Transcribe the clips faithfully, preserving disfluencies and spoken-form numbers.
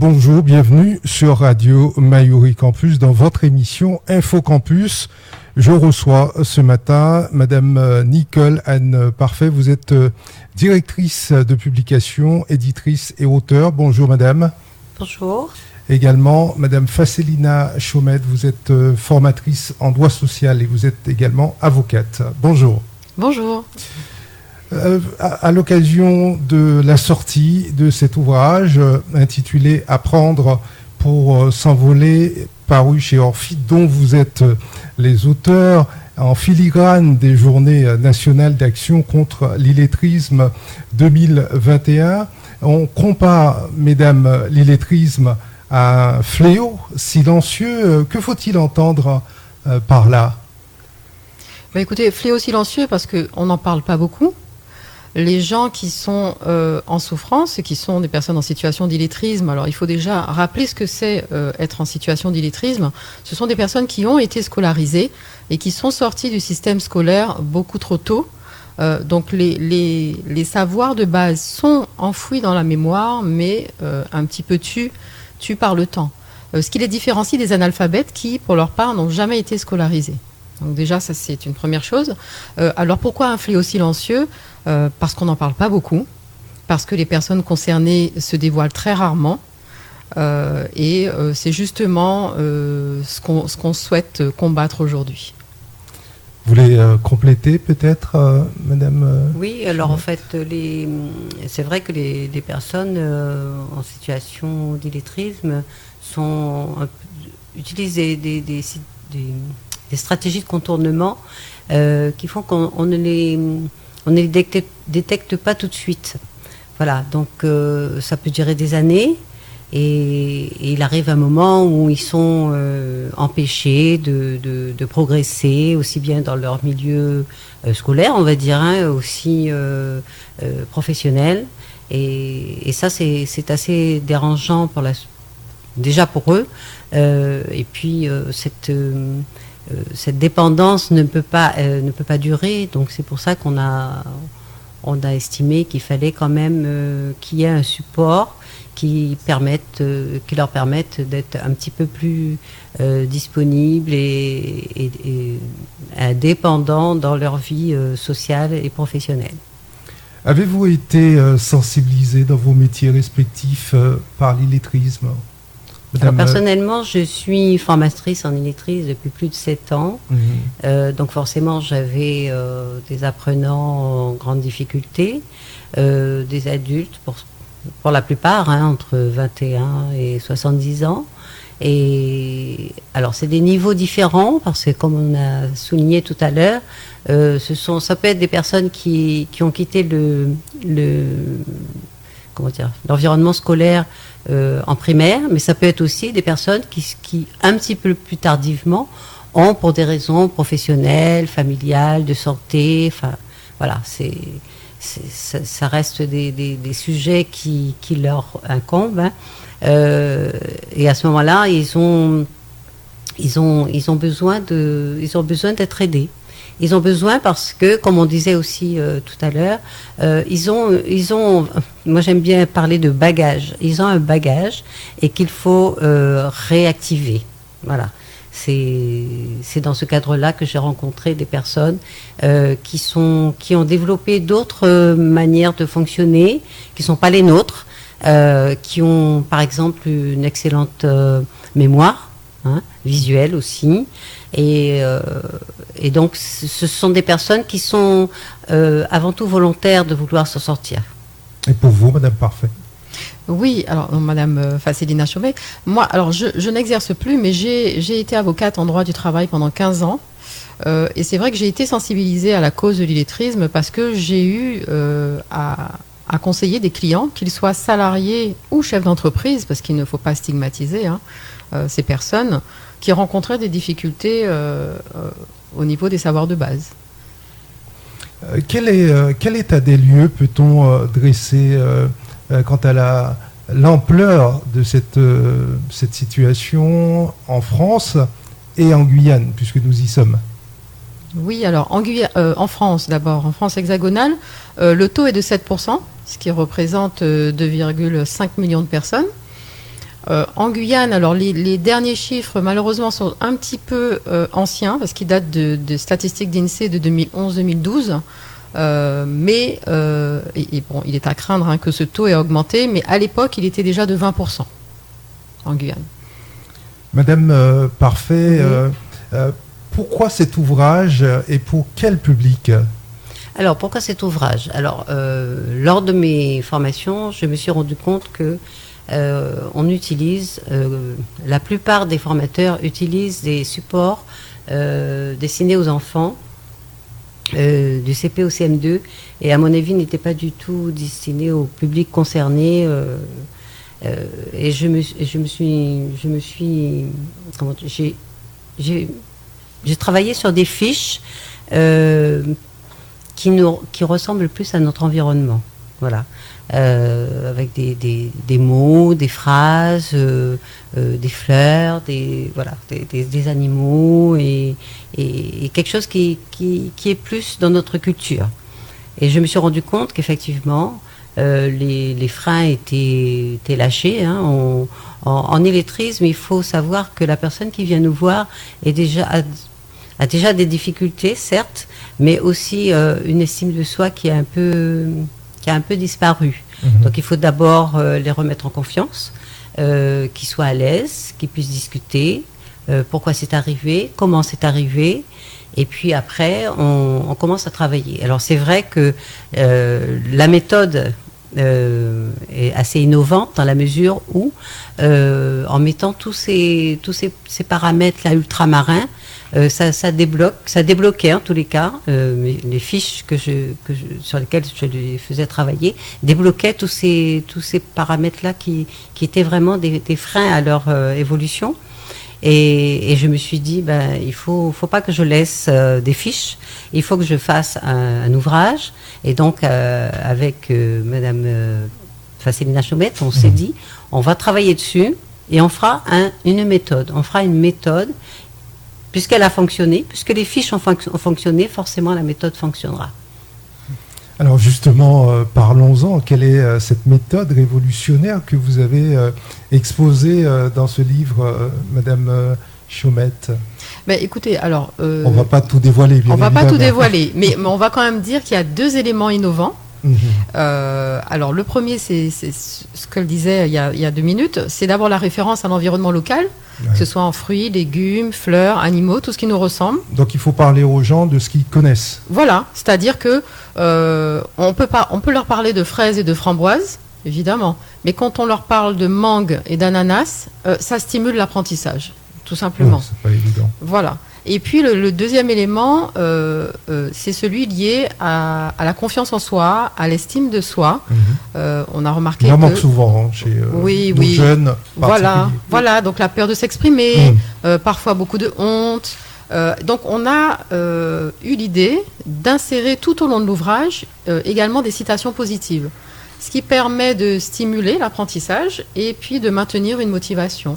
bonjour, bienvenue sur Radio Mayuri Campus dans votre émission Info Campus. Je reçois ce matin Madame Nicole Anne Parfait. Vous êtes directrice de publication, éditrice et auteure. Bonjour Madame. Bonjour. Également Madame Facelina Chaumet. Vous êtes formatrice en droit social et vous êtes également avocate. Bonjour. Bonjour. Euh, à, à l'occasion de la sortie de cet ouvrage euh, intitulé « Apprendre pour euh, s'envoler », paru chez Orphie, dont vous êtes euh, les auteurs, en filigrane des Journées nationales d'action contre l'illettrisme deux mille vingt et un. On compare, mesdames, l'illettrisme à un fléau silencieux. Que faut-il entendre euh, par là ? Bah écoutez, fléau silencieux parce qu'on n'en parle pas beaucoup. Les gens qui sont euh, en souffrance et qui sont des personnes en situation d'illettrisme, alors il faut déjà rappeler ce que c'est euh, être en situation d'illettrisme. Ce sont des personnes qui ont été scolarisées et qui sont sorties du système scolaire beaucoup trop tôt. Euh, donc les, les, les savoirs de base sont enfouis dans la mémoire, mais euh, un petit peu tus, tus par le temps. Euh, ce qui les différencie des analphabètes qui, pour leur part, n'ont jamais été scolarisés. Donc déjà, ça c'est une première chose. Euh, alors pourquoi un fléau silencieux ? euh, Parce qu'on n'en parle pas beaucoup, parce que les personnes concernées se dévoilent très rarement. Euh, et euh, c'est justement euh, ce qu'on, ce qu'on souhaite combattre aujourd'hui. Vous voulez euh, compléter peut-être, euh, Madame euh, Oui, alors en fait, les, c'est vrai que les, les personnes euh, en situation d'illettrisme sont, utilisent des, des, des, des des stratégies de contournement euh, qui font qu'on on ne les, on ne les détecte, détecte pas tout de suite. Voilà, donc euh, ça peut durer des années et, et il arrive un moment où ils sont euh, empêchés de, de, de progresser, aussi bien dans leur milieu euh, scolaire, on va dire, hein, aussi euh, euh, professionnel. Et, et ça, c'est, c'est assez dérangeant pour la, déjà pour eux. Euh, et puis, euh, cette... Euh, Euh, cette dépendance ne peut pas euh, ne peut pas durer, donc c'est pour ça qu'on a on a estimé qu'il fallait quand même euh, qu'il y ait un support qui permette euh, qui leur permette d'être un petit peu plus euh, disponibles et, et, et indépendants dans leur vie euh, sociale et professionnelle. Avez-vous été euh, sensibilisé dans vos métiers respectifs euh, par l'illettrisme ? Alors, personnellement, je suis formatrice en illettrisme depuis plus de sept ans. Mmh. Euh, donc forcément, j'avais euh, des apprenants en grande difficulté, euh, des adultes, pour, pour la plupart, hein, entre vingt et un et soixante-dix ans. Et alors, c'est des niveaux différents, parce que comme on a souligné tout à l'heure, euh, ce sont, ça peut être des personnes qui, qui ont quitté le... le comment dire, l'environnement scolaire euh, en primaire, mais ça peut être aussi des personnes qui, qui, un petit peu plus tardivement, ont pour des raisons professionnelles, familiales, de santé, enfin, voilà, c'est, c'est, ça, ça reste des, des, des sujets qui, qui leur incombent, hein. Euh, et à ce moment-là, ils ont, ils ont, ils ont besoin de, ils ont besoin d'être aidés. Ils ont besoin parce que, comme on disait aussi euh, tout à l'heure, euh, ils ont, ils ont, moi j'aime bien parler de bagage. Ils ont un bagage et qu'il faut euh, réactiver. Voilà. C'est, c'est dans ce cadre-là que j'ai rencontré des personnes euh, qui sont, qui ont développé d'autres euh, manières de fonctionner, qui ne sont pas les nôtres, euh, qui ont, par exemple, une excellente euh, mémoire, hein, visuelle aussi. Et, euh, et donc, ce sont des personnes qui sont euh, avant tout volontaires de vouloir s'en sortir. Et pour vous, Madame Parfait ? Oui, alors, Madame Facelina Chauvet, moi, alors, je, je n'exerce plus, mais j'ai, j'ai été avocate en droit du travail pendant quinze ans. Euh, et c'est vrai que j'ai été sensibilisée à la cause de l'illettrisme parce que j'ai eu euh, à, à conseiller des clients, qu'ils soient salariés ou chefs d'entreprise, parce qu'il ne faut pas stigmatiser hein, euh, ces personnes, qui rencontraient des difficultés euh, euh, au niveau des savoirs de base. Euh, quel, est, euh, quel état des lieux peut-on euh, dresser euh, euh, quant à la, l'ampleur de cette, euh, cette situation en France et en Guyane, puisque nous y sommes ? Oui, alors en, Guyane, euh, en France d'abord, en France hexagonale, euh, le taux est de sept pour cent, ce qui représente euh, deux virgule cinq millions de personnes. Euh, en Guyane, alors les, les derniers chiffres malheureusement sont un petit peu euh, anciens parce qu'ils datent de, de statistiques d'INSEE de deux mille onze deux mille douze. Euh, mais euh, et, et bon, il est à craindre hein, que ce taux ait augmenté, mais à l'époque, il était déjà de vingt pour cent en Guyane. Madame euh, Parfait, mmh. euh, euh, pourquoi cet ouvrage et pour quel public ? Alors, pourquoi cet ouvrage ? Alors, euh, lors de mes formations, je me suis rendu compte que euh, on utilise, euh, la plupart des formateurs utilisent des supports euh, destinés aux enfants, euh, du C P au C M deux, et à mon avis, n'étaient pas du tout destinés au public concerné. Euh, euh, et je me, je me suis, je me suis, comment, j'ai, j'ai, j'ai travaillé sur des fiches. Euh, Qui, nous, qui ressemble plus à notre environnement, voilà, euh, avec des, des, des mots, des phrases, euh, euh, des fleurs, des, voilà, des, des, des animaux, et, et, et quelque chose qui, qui, qui est plus dans notre culture. Et je me suis rendu compte qu'effectivement, euh, les, les freins étaient, étaient lâchés. Hein. On, en, en illettrisme, il faut savoir que la personne qui vient nous voir est déjà... A, a déjà des difficultés, certes, mais aussi euh, une estime de soi qui a un peu, qui a un peu disparu. Mmh. Donc il faut d'abord euh, les remettre en confiance, euh, qu'ils soient à l'aise, qu'ils puissent discuter, euh, pourquoi c'est arrivé, comment c'est arrivé, et puis après, on, on commence à travailler. Alors c'est vrai que euh, la méthode euh, est assez innovante dans la mesure où, euh, en mettant tous ces, tous ces, ces paramètres-là ultramarins, Euh, ça, ça débloque, ça débloquait en tous les cas, euh, les fiches que je, que je, sur lesquelles je les faisais travailler, débloquaient tous ces, tous ces paramètres-là qui, qui étaient vraiment des, des freins à leur euh, évolution. Et, et je me suis dit, ben, il faut, faut pas que je laisse euh, des fiches, il faut que je fasse un, un ouvrage. Et donc, euh, avec euh, Madame euh, Facilina Chaumette, on mmh. s'est dit, on va travailler dessus et on fera un, une méthode. On fera une méthode. Puisqu'elle a fonctionné, puisque les fiches ont, fonc- ont fonctionné, forcément la méthode fonctionnera. Alors justement, euh, parlons-en. Quelle est euh, cette méthode révolutionnaire que vous avez euh, exposée euh, dans ce livre, euh, Madame euh, Chaumette ? Ben, écoutez, alors... Euh, on ne va pas tout dévoiler, bien On ne va évidemment. pas tout dévoiler, mais, mais on va quand même dire qu'il y a deux éléments innovants. Mmh. Euh, alors le premier, c'est, c'est ce qu'elle disait il y, a, il y a deux minutes, c'est d'abord la référence à l'environnement local, ouais. que ce soit en fruits, légumes, fleurs, animaux, tout ce qui nous ressemble. Donc il faut parler aux gens de ce qu'ils connaissent. Voilà, c'est-à-dire que euh, on peut pas, on peut leur parler de fraises et de framboises, évidemment, mais quand on leur parle de mangue et d'ananas, euh, ça stimule l'apprentissage, tout simplement. Ouais, c'est pas évident. Voilà. Et puis le, le deuxième élément, euh, euh, c'est celui lié à, à la confiance en soi, à l'estime de soi. Mmh. Euh, on a remarqué ça que... manque souvent hein, chez euh, oui, nos oui. jeunes. Voilà, voilà, donc la peur de s'exprimer, mmh. euh, parfois beaucoup de honte. Euh, donc on a euh, eu l'idée d'insérer tout au long de l'ouvrage euh, également des citations positives, ce qui permet de stimuler l'apprentissage et puis de maintenir une motivation.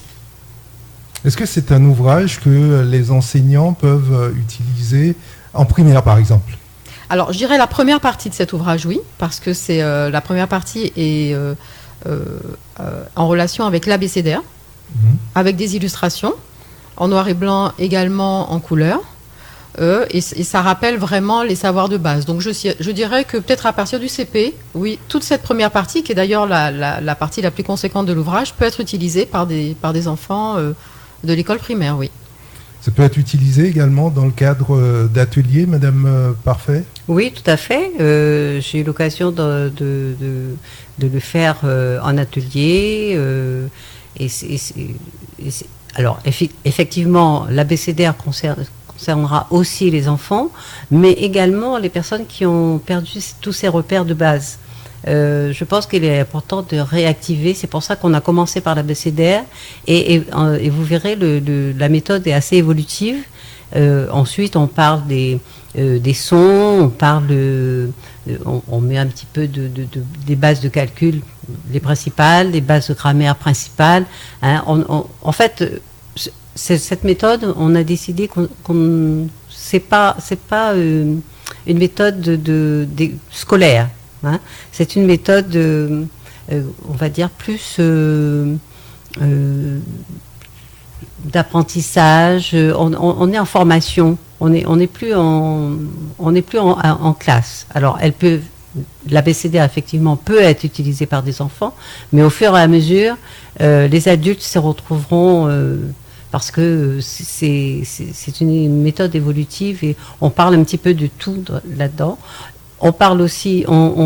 Est-ce que c'est un ouvrage que les enseignants peuvent utiliser en primaire, par exemple ? Alors, je dirais la première partie de cet ouvrage, oui, parce que c'est euh, la première partie est euh, euh, euh, en relation avec l'abécédaire, mmh. avec des illustrations, en noir et blanc, également en couleur, euh, et, et ça rappelle vraiment les savoirs de base. Donc, je, je dirais que peut-être à partir du C P, oui, toute cette première partie, qui est d'ailleurs la, la, la partie la plus conséquente de l'ouvrage, peut être utilisée par des, par des enfants euh, de l'école primaire, oui. Ça peut être utilisé également dans le cadre d'ateliers, Madame euh, Parfait ? Oui, tout à fait. Euh, j'ai eu l'occasion de, de, de, de le faire euh, en atelier. Euh, et c'est, et c'est, et c'est, alors, effi- effectivement, l'abécédaire concerne, concernera aussi les enfants, mais également les personnes qui ont perdu tous ces repères de base. Euh, je pense qu'il est important de réactiver. C'est pour ça qu'on a commencé par l'abécédaire et, et, et vous verrez, le, le, la méthode est assez évolutive. Euh, ensuite, on parle des, euh, des sons, on parle, de, on, on met un petit peu de, de, de, des bases de calcul, les principales, les bases de grammaire principales. Hein. On, on, en fait, c'est, cette méthode, on a décidé qu'on, qu'on c'est pas, c'est pas euh, une méthode de, de, de scolaire. Hein. C'est une méthode, euh, euh, on va dire, plus euh, euh, d'apprentissage. On, on, on est en formation. On n'est on est plus en, on n'est plus en, en classe. Alors, elle peut, l'abécédaire effectivement peut être utilisé par des enfants, mais au fur et à mesure, euh, les adultes se retrouveront euh, parce que c'est, c'est, c'est une méthode évolutive et on parle un petit peu de tout là-dedans. On parle aussi,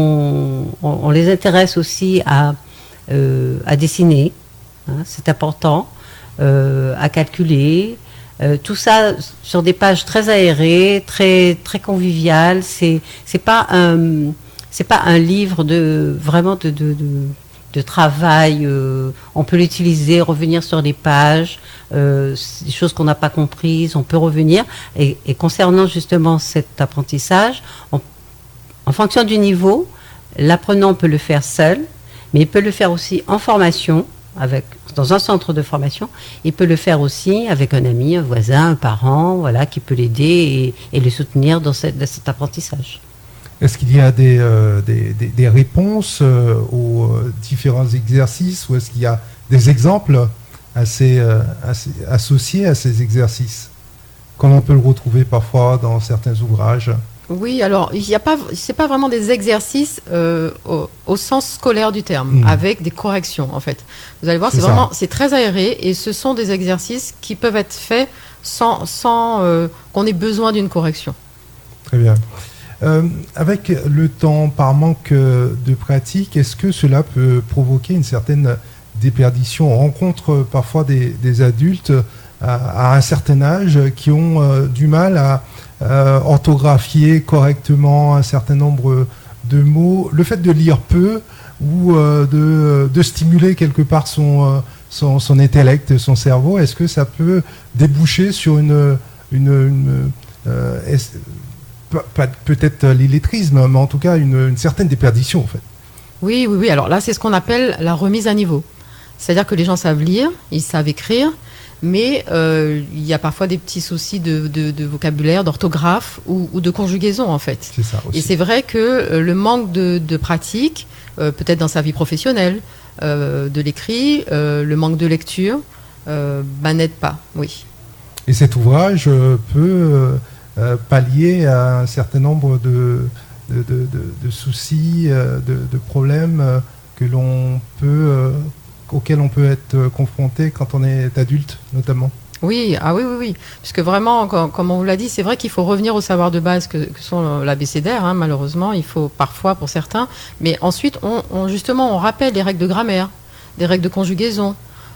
on, on, on les intéresse aussi à, euh, à dessiner, hein, c'est important, euh, à calculer. Euh, tout ça sur des pages très aérées, très très conviviales. C'est c'est pas un c'est pas un livre de vraiment de de, de, de travail. Euh, on peut l'utiliser, revenir sur les pages, euh, des choses qu'on n'a pas comprises, on peut revenir. Et, et concernant justement cet apprentissage, on, en fonction du niveau, l'apprenant peut le faire seul, mais il peut le faire aussi en formation. Avec, dans un centre de formation, il peut le faire aussi avec un ami, un voisin, un parent, voilà, qui peut l'aider et, et le soutenir dans, cette, dans cet apprentissage. Est-ce qu'il y a des, euh, des, des, des réponses euh, aux euh, différents exercices ou est-ce qu'il y a des exemples assez, euh, assez associés à ces exercices, comme on peut le retrouver parfois dans certains ouvrages? Oui, alors il y a pas, c'est pas vraiment des exercices euh, au, au sens scolaire du terme, mmh. avec des corrections en fait. Vous allez voir, c'est, c'est vraiment, c'est très aéré et ce sont des exercices qui peuvent être faits sans, sans euh, qu'on ait besoin d'une correction. Très bien. Euh, avec le temps, par manque de pratique, est-ce que cela peut provoquer une certaine déperdition? On rencontre parfois des, des adultes à, à un certain âge qui ont euh, du mal à Euh, orthographier correctement un certain nombre de mots, le fait de lire peu ou euh, de, de stimuler quelque part son, euh, son, son intellect, son cerveau, est-ce que ça peut déboucher sur une, une, une euh, pas, peut-être l'illettrisme, mais en tout cas une, une certaine déperdition en fait? Oui, oui, oui. Alors là, c'est ce qu'on appelle la remise à niveau. C'est-à-dire que les gens savent lire, ils savent écrire, mais euh, il y a parfois des petits soucis de, de, de vocabulaire, d'orthographe ou, ou de conjugaison en fait. C'est ça aussi. Et c'est vrai que euh, le manque de, de pratique, euh, peut-être dans sa vie professionnelle, euh, de l'écrit, euh, le manque de lecture, euh, bah, n'aide pas, oui. Et cet ouvrage euh, peut euh, pallier à un certain nombre de, de, de, de, de soucis, euh, de, de problèmes euh, que l'on peut... Euh, auxquels on peut être confronté quand on est adulte, notamment. Oui, ah oui, oui, oui. Parce que vraiment, comme, comme on vous l'a dit, c'est vrai qu'il faut revenir aux savoirs de base que, que sont l'abécédaire, hein, malheureusement. Il faut parfois pour certains. Mais ensuite, on, on, justement, on rappelle les règles de grammaire, des règles de conjugaison,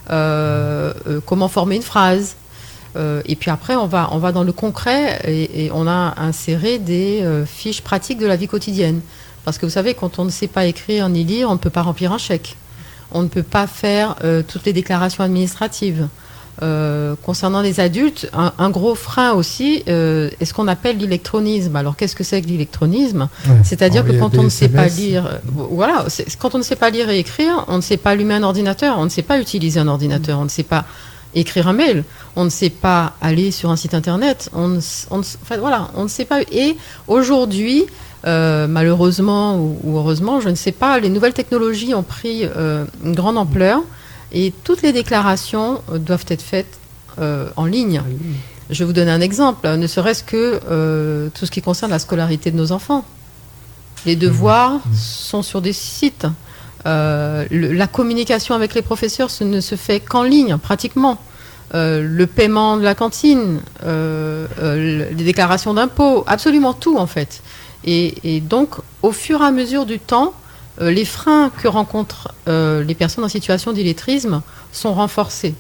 euh, euh, comment former une phrase. Euh, et puis après, on va, on va dans le concret et, et on a inséré des euh, fiches pratiques de la vie quotidienne. Parce que vous savez, quand on ne sait pas écrire ni lire, on ne peut pas remplir un chèque. On ne peut pas faire euh, toutes les déclarations administratives. Euh, concernant les adultes, un, un gros frein aussi euh, est ce qu'on appelle l'électronisme. Alors, qu'est-ce que c'est que l'électronisme? ouais, C'est-à-dire que quand on ne sait pas lire, euh, voilà, c'est, quand on ne sait pas lire et écrire, on ne sait pas allumer un ordinateur, on ne sait pas utiliser un ordinateur, on ne sait pas écrire un mail, on ne sait pas aller sur un site internet, on ne, on, enfin, voilà, on ne sait pas. Et aujourd'hui, Euh, malheureusement ou, ou heureusement, je ne sais pas, les nouvelles technologies ont pris euh, une grande ampleur et toutes les déclarations euh, doivent être faites euh, en ligne. Je vais vous donner un exemple, ne serait-ce que euh, tout ce qui concerne la scolarité de nos enfants. Les devoirs mmh. sont sur des sites. Euh, le, la communication avec les professeurs ce ne se fait qu'en ligne, pratiquement. Euh, le paiement de la cantine, euh, euh, les déclarations d'impôts, absolument tout en fait. Et, et donc, au fur et à mesure du temps, euh, les freins que rencontrent euh, les personnes en situation d'illettrisme sont renforcés.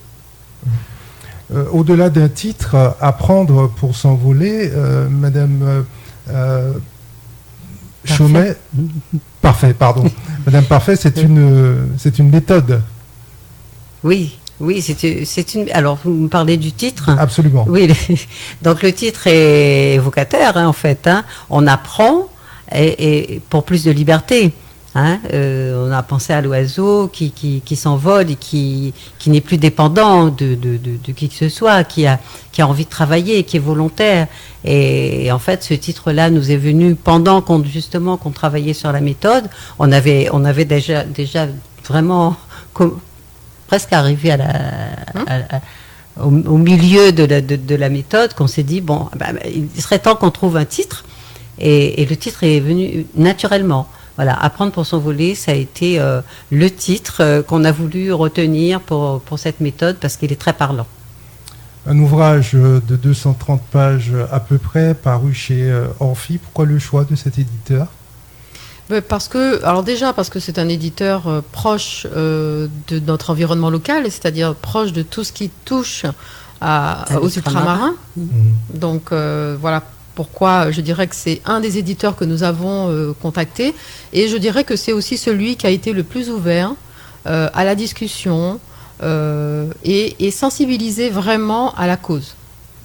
Euh, au-delà d'un titre, euh, Apprendre pour s'envoler, euh, Madame euh, Chaumet... Parfait, pardon. Madame Parfait, c'est une, c'est une méthode. Oui. Oui, c'est, c'est une. Alors, vous me parlez du titre. Absolument. Oui. Donc, le titre est évocateur, hein, en fait. Hein. On apprend et, et pour plus de liberté. Hein. Euh, on a pensé à l'oiseau qui, qui, qui s'envole et qui, qui n'est plus dépendant de, de, de, de qui que ce soit, qui a, qui a envie de travailler, qui est volontaire. Et, et en fait, ce titre-là nous est venu pendant qu'on justement qu'on travaillait sur la méthode. On avait, on avait déjà, déjà vraiment. Com- presque arrivé à la, à, à, au, au milieu de la, de, de la méthode qu'on s'est dit, bon, bah, il serait temps qu'on trouve un titre. Et, et le titre est venu naturellement. Voilà, Apprendre pour s'envoler, ça a été euh, le titre euh, qu'on a voulu retenir pour, pour cette méthode parce qu'il est très parlant. Un ouvrage de deux cent trente pages à peu près, paru chez Orphie. Pourquoi le choix de cet éditeur ? Parce que, alors déjà parce que c'est un éditeur euh, proche euh, de notre environnement local, c'est-à-dire proche de tout ce qui touche à, aux ultramarins. Mmh. Donc euh, voilà pourquoi je dirais que c'est un des éditeurs que nous avons euh, contacté, et je dirais que c'est aussi celui qui a été le plus ouvert euh, à la discussion euh, et, et sensibilisé vraiment à la cause.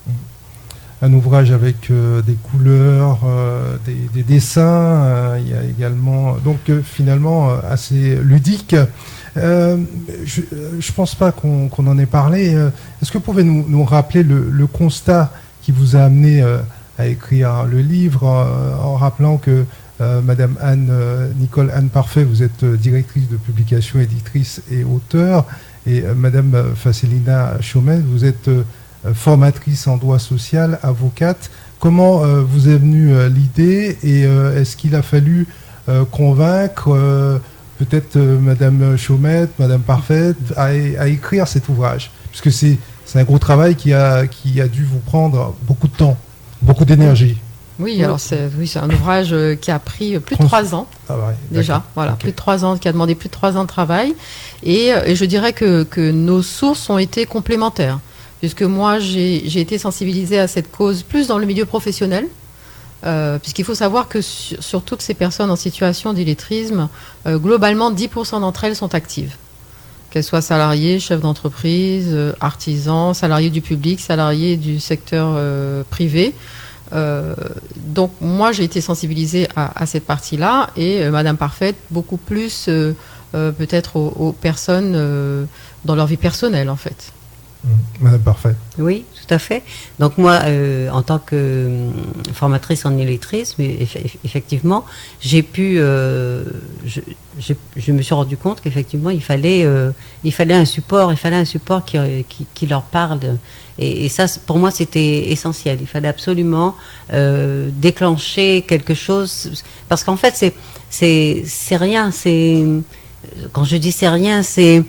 Un ouvrage avec euh, des couleurs, euh, des, des dessins, euh, il y a également, donc euh, finalement euh, assez ludique. Euh, je ne pense pas qu'on qu'on en ait parlé. Est-ce que vous pouvez nous, nous rappeler le, le constat qui vous a amené euh, à écrire le livre, euh, en rappelant que euh, Madame Anne, euh, Nicole Anne Parfait, vous êtes euh, directrice de publication, éditrice et auteur, et euh, Madame euh, Facelina Chaumet, vous êtes euh, formatrice en droit social, avocate. Comment euh, vous est venue euh, l'idée, et euh, est-ce qu'il a fallu euh, convaincre euh, peut-être euh, Madame Chaumette, Madame Parfaite à, à écrire cet ouvrage, puisque c'est c'est un gros travail qui a qui a dû vous prendre beaucoup de temps, beaucoup d'énergie. Oui, alors c'est oui, c'est un ouvrage qui a pris plus de trois ans ah ouais, déjà, voilà, okay. plus de trois ans, qui a demandé plus de trois ans de travail, et, et je dirais que que nos sources ont été complémentaires. Puisque moi, j'ai, j'ai été sensibilisée à cette cause plus dans le milieu professionnel, euh, puisqu'il faut savoir que sur, sur toutes ces personnes en situation d'illettrisme, euh, globalement, dix pour cent d'entre elles sont actives. Qu'elles soient salariées, chefs d'entreprise, euh, artisans, salariés du public, salariés du secteur euh, privé. Euh, donc moi, j'ai été sensibilisée à, à cette partie-là, et euh, Madame Parfaite, beaucoup plus euh, euh, peut-être aux, aux personnes euh, dans leur vie personnelle, en fait. Madame Parfait. Oui, tout à fait. Donc moi, euh, en tant que euh, formatrice en illettrisme, eff- effectivement, j'ai pu, euh, je, je, je me suis rendu compte qu'effectivement, il fallait, euh, il fallait un support, il fallait un support qui, qui, qui leur parle. Et, et ça, pour moi, c'était essentiel. Il fallait absolument euh, déclencher quelque chose, parce qu'en fait, c'est, c'est, c'est rien. C'est, quand je dis c'est rien, c'est,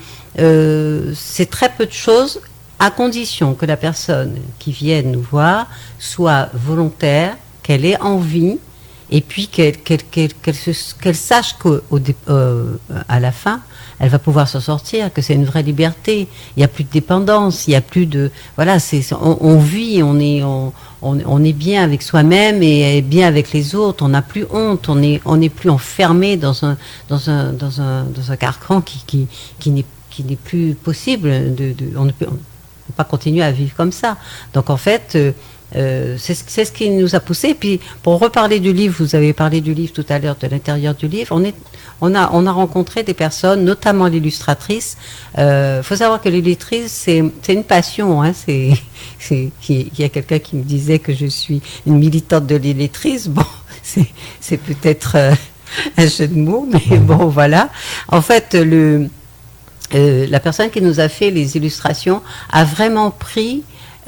euh, c'est très peu de choses, à condition que la personne qui vienne nous voir soit volontaire, qu'elle ait envie, et puis qu'elle, qu'elle, qu'elle, qu'elle, se, qu'elle sache qu'à euh, la fin, elle va pouvoir s'en sortir, que c'est une vraie liberté. Il n'y a plus de dépendance, il n'y a plus de... Voilà, c'est, on, on vit, on est, on, on, on est bien avec soi-même et bien avec les autres, on n'a plus honte, on n'est on est plus enfermé dans un, dans un, dans un, dans un carcan qui, qui, qui, n'est, qui n'est plus possible. De, de, on ne peut, on, pas continuer à vivre comme ça. Donc en fait, euh, euh, c'est, c'est ce qui nous a poussé. Puis pour reparler du livre, vous avez parlé du livre tout à l'heure, de l'intérieur du livre, on, est, on, a, on a rencontré des personnes, notamment l'illustratrice. Il euh, faut savoir que l'illustratrice, c'est, c'est une passion. Hein, c'est, c'est, il y a quelqu'un qui me disait que je suis une militante de l'illettrisme. Bon, c'est, c'est peut-être euh, un jeu de mots, mais bon, voilà. En fait, le... Euh, la personne qui nous a fait les illustrations a vraiment pris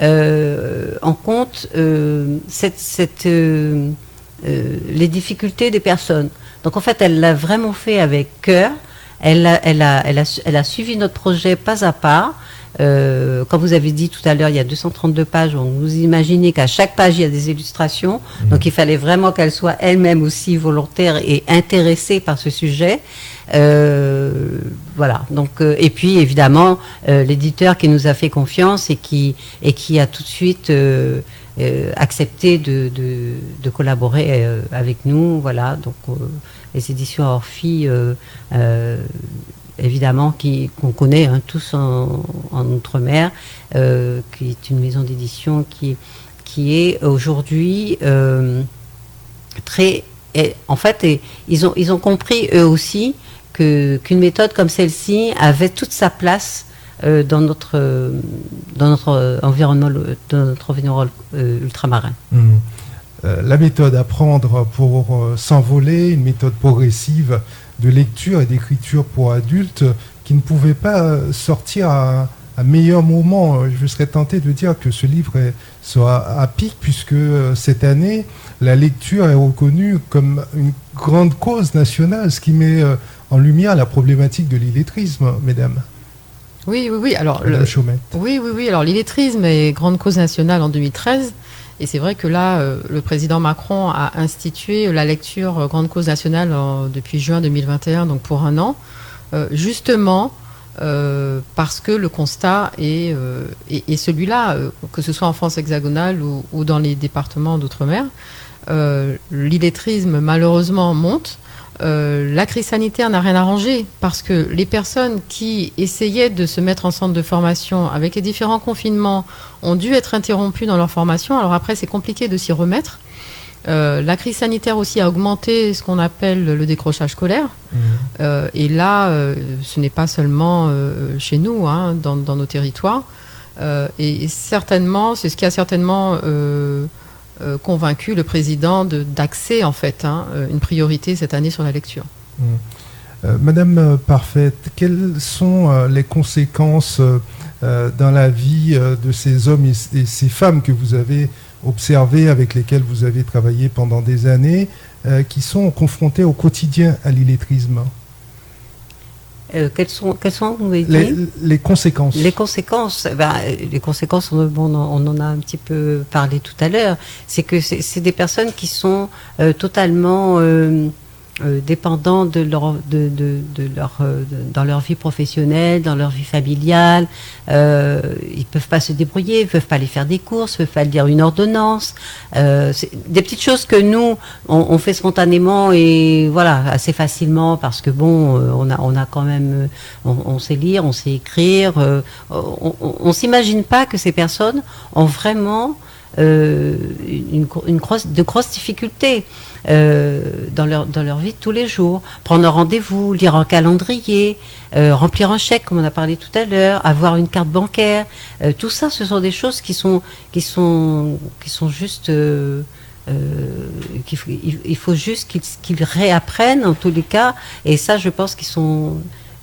euh, en compte euh, cette, cette, euh, euh, les difficultés des personnes. Donc en fait, elle l'a vraiment fait avec cœur. Elle a, elle a, elle a, elle a suivi notre projet pas à pas. Euh, comme vous avez dit tout à l'heure, il y a deux cent trente-deux pages. Donc vous imaginez qu'à chaque page, il y a des illustrations. Mmh. Donc il fallait vraiment qu'elle soit elle-même aussi volontaire et intéressée par ce sujet. Euh, voilà. Donc, euh, et puis évidemment, euh, l'éditeur qui nous a fait confiance et qui, et qui a tout de suite euh, euh, accepté de, de, de collaborer euh, avec nous. Voilà. Donc euh, les éditions Orphie, euh, euh, évidemment, qui, qu'on connaît hein, tous en, en Outre-mer, euh, qui est une maison d'édition qui, qui est aujourd'hui euh, très... Et, en fait, et, ils, ont, ils ont compris eux aussi que, qu'une méthode comme celle-ci avait toute sa place euh, dans, notre, euh, dans notre environnement, dans notre environnement euh, ultramarin. Mmh. Euh, la méthode Apprendre pour euh, s'envoler, une méthode progressive de lecture et d'écriture pour adultes qui ne pouvait pas sortir à un meilleur moment. Je serais tenté de dire que ce livre est, soit à pic, puisque cette année, la lecture est reconnue comme une grande cause nationale, ce qui met en lumière la problématique de l'illettrisme, mesdames. Oui, oui, oui. Alors, le, oui, oui, oui. Alors, l'illettrisme est grande cause nationale en deux mille treize. Et c'est vrai que là, euh, le président Macron a institué la lecture euh, grande cause nationale euh, depuis juin deux mille vingt et un, donc pour un an, euh, justement euh, parce que le constat est, euh, est, est celui-là, euh, que ce soit en France hexagonale ou, ou dans les départements d'outre-mer. Euh, l'illettrisme, malheureusement, monte. Euh, la crise sanitaire n'a rien arrangé parce que les personnes qui essayaient de se mettre en centre de formation avec les différents confinements ont dû être interrompues dans leur formation. Alors après, c'est compliqué de s'y remettre. Euh, la crise sanitaire aussi a augmenté ce qu'on appelle le décrochage scolaire. Mmh. Euh, et là, euh, ce n'est pas seulement euh, chez nous, hein, dans, dans nos territoires. Euh, et, et certainement, c'est ce qui a certainement... Euh, Euh, convaincu le président de, d'axer en fait hein, une priorité cette année sur la lecture. Mmh. Euh, Madame Parfaite, quelles sont euh, les conséquences euh, dans la vie euh, de ces hommes et, et ces femmes que vous avez observés, avec lesquels vous avez travaillé pendant des années, euh, qui sont confrontés au quotidien à l'illettrisme? Euh, quelles sont, quelles sont vous m'avez dit les, les conséquences. Les conséquences, ben, les conséquences, on, bon, on en a un petit peu parlé tout à l'heure. C'est que c'est, c'est des personnes qui sont euh, totalement euh, euh, dépendants de leur, de, de, de leur, euh, de, dans leur vie professionnelle, dans leur vie familiale. Euh, ils peuvent pas se débrouiller, ils peuvent pas aller faire des courses, ils peuvent pas lire une ordonnance. Euh, c'est des petites choses que nous on, on fait spontanément et voilà assez facilement parce que bon, euh, on a on a quand même, on, on sait lire, on sait écrire. Euh, on, on, on s'imagine pas que ces personnes ont vraiment euh, une, une grosse, de grosses difficultés. Euh, dans leur dans leur vie de tous les jours, prendre un rendez-vous, lire un calendrier, euh, remplir un chèque comme on a parlé tout à l'heure, avoir une carte bancaire, euh, tout ça, ce sont des choses qui sont qui sont qui sont juste euh, euh, qu'il faut, il, il faut juste qu'ils, qu'ils réapprennent en tous les cas, et ça, je pense qu'ils sont.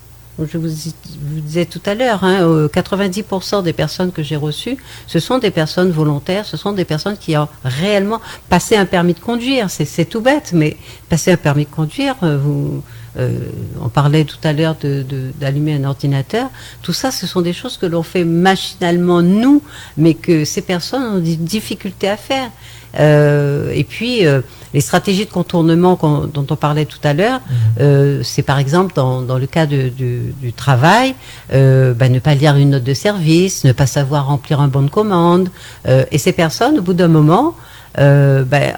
Je vous, vous disais tout à l'heure, hein, quatre-vingt-dix pour cent des personnes que j'ai reçues, ce sont des personnes volontaires, ce sont des personnes qui ont réellement passé un permis de conduire. C'est, c'est tout bête, mais passer un permis de conduire, vous, euh, on parlait tout à l'heure de, de, d'allumer un ordinateur, tout ça, ce sont des choses que l'on fait machinalement, nous, mais que ces personnes ont des difficultés à faire. Euh, et puis, euh, les stratégies de contournement dont on parlait tout à l'heure, mmh. euh, c'est par exemple dans, dans le cas de, de, du travail, euh, bah, ne pas lire une note de service, ne pas savoir remplir un bon de commande. Euh, et ces personnes, au bout d'un moment, euh, bah,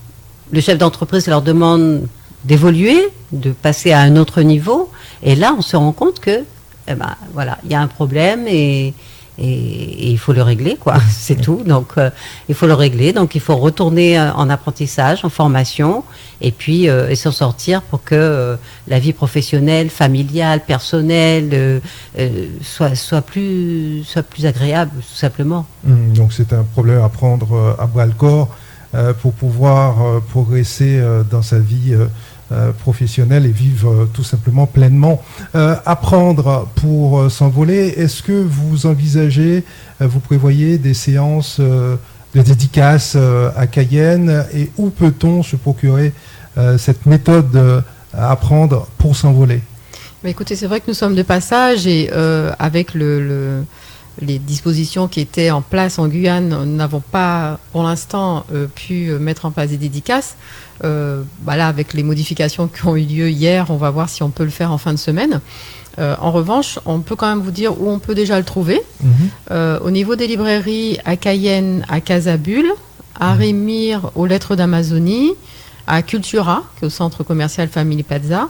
le chef d'entreprise leur demande d'évoluer, de passer à un autre niveau. Et là, on se rend compte que, eh ben, voilà, il y a un problème et Et, et il faut le régler, quoi. C'est tout. Donc, euh, il faut le régler. Donc, il faut retourner euh, en apprentissage, en formation, et puis euh, et s'en sortir pour que euh, la vie professionnelle, familiale, personnelle euh, euh, soit soit plus soit plus agréable, tout simplement. Mmh, donc, c'est un problème à prendre à bras le corps euh, pour pouvoir euh, progresser euh, dans sa vie. Euh, Euh, professionnel et vivre euh, tout simplement pleinement. Euh, apprendre pour euh, s'envoler, est-ce que vous envisagez, euh, vous prévoyez des séances euh, de dédicaces euh, à Cayenne, et où peut-on se procurer euh, cette méthode euh, à apprendre pour s'envoler? Mais écoutez, c'est vrai que nous sommes de passage et euh, avec le, le, les dispositions qui étaient en place en Guyane, nous n'avons pas pour l'instant euh, pu mettre en place des dédicaces. Euh, bah là, avec les modifications qui ont eu lieu hier, on va voir si on peut le faire en fin de semaine. Euh, en revanche, on peut quand même vous dire où on peut déjà le trouver. Mmh. Euh, au niveau des librairies, à Cayenne, à Casabule, à mmh. Rémire, aux Lettres d'Amazonie, à Cultura, qui est au centre commercial Family Plaza,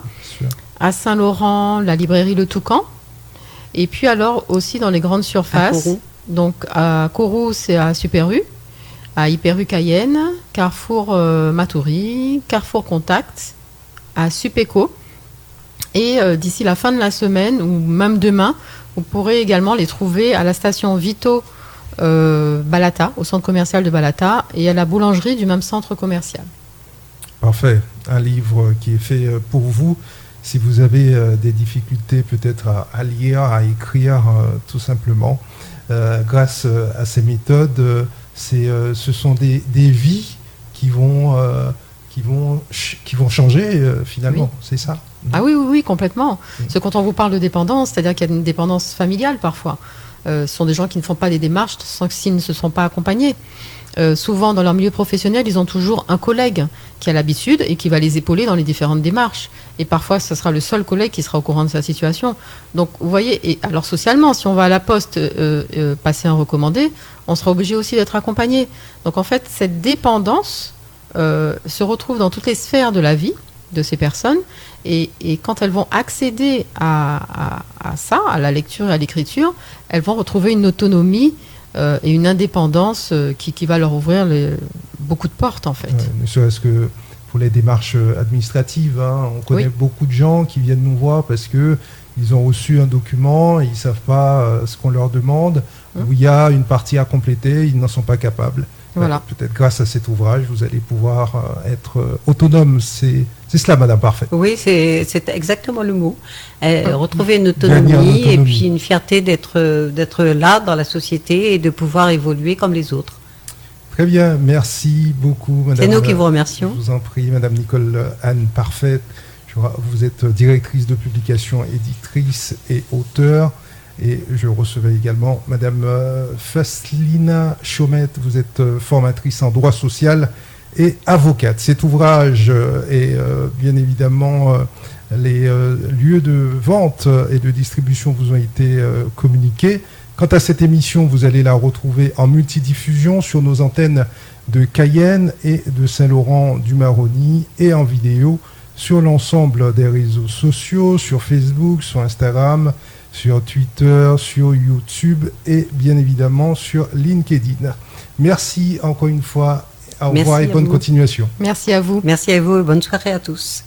à Saint-Laurent, la librairie Le Toucan, et puis alors aussi dans les grandes surfaces. À donc à Kourou, c'est à Super U. À Hyper U Cayenne, Carrefour euh, Matoury, Carrefour Contact, à Supéco. Et euh, d'ici la fin de la semaine, ou même demain, vous pourrez également les trouver à la station Vito euh, Balata, au centre commercial de Balata, et à la boulangerie du même centre commercial. Parfait. Un livre qui est fait pour vous, si vous avez euh, des difficultés peut-être à, à lire, à écrire, euh, tout simplement, euh, grâce euh, à ces méthodes, euh, c'est, euh, ce sont des, des vies qui vont, euh, qui vont, ch- qui vont changer euh, finalement, oui. C'est ça? Ah oui, oui, oui, complètement. Mmh. Parce que quand on vous parle de dépendance, c'est-à-dire qu'il y a une dépendance familiale parfois. Euh, ce sont des gens qui ne font pas des démarches sans s'ils ne se sont pas accompagnés. Euh, souvent, dans leur milieu professionnel, ils ont toujours un collègue qui a l'habitude et qui va les épauler dans les différentes démarches. Et parfois, ce sera le seul collègue qui sera au courant de sa situation. Donc, vous voyez, et alors socialement, si on va à la poste euh, euh, passer un recommandé, on sera obligé aussi d'être accompagné. Donc, en fait, cette dépendance euh, se retrouve dans toutes les sphères de la vie de ces personnes. Et, et quand elles vont accéder à, à, à ça, à la lecture et à l'écriture, elles vont retrouver une autonomie Euh, et une indépendance euh, qui, qui va leur ouvrir les, beaucoup de portes, en fait. Ouais, ne serait-ce que pour les démarches administratives, hein, on connaît oui. beaucoup de gens qui viennent nous voir parce qu'ils ont reçu un document et ils ne savent pas euh, ce qu'on leur demande, hum. où il y a une partie à compléter, ils n'en sont pas capables. Voilà. Euh, peut-être grâce à cet ouvrage, vous allez pouvoir euh, être euh, autonome. C'est, c'est cela, Madame Parfait. Oui, c'est, c'est exactement le mot. Euh, retrouver une autonomie, autonomie et puis une fierté d'être, d'être là dans la société et de pouvoir évoluer comme les autres. Très bien, merci beaucoup, Madame. C'est nous qui vous remercions. Je vous en prie, Madame Nicole Anne Parfait. Vous êtes directrice de publication, éditrice et auteure. Et je recevais également Madame euh, Faslina Chaumette, vous êtes euh, formatrice en droit social et avocate. Cet ouvrage euh, et euh, bien évidemment euh, les euh, lieux de vente et de distribution vous ont été euh, communiqués. Quant à cette émission, vous allez la retrouver en multidiffusion sur nos antennes de Cayenne et de Saint-Laurent-du-Maroni et en vidéo sur l'ensemble des réseaux sociaux, sur Facebook, sur Instagram, sur Twitter, sur YouTube et bien évidemment sur LinkedIn. Merci encore une fois. Au revoir et bonne continuation. Merci à vous. Merci à vous et bonne soirée à tous.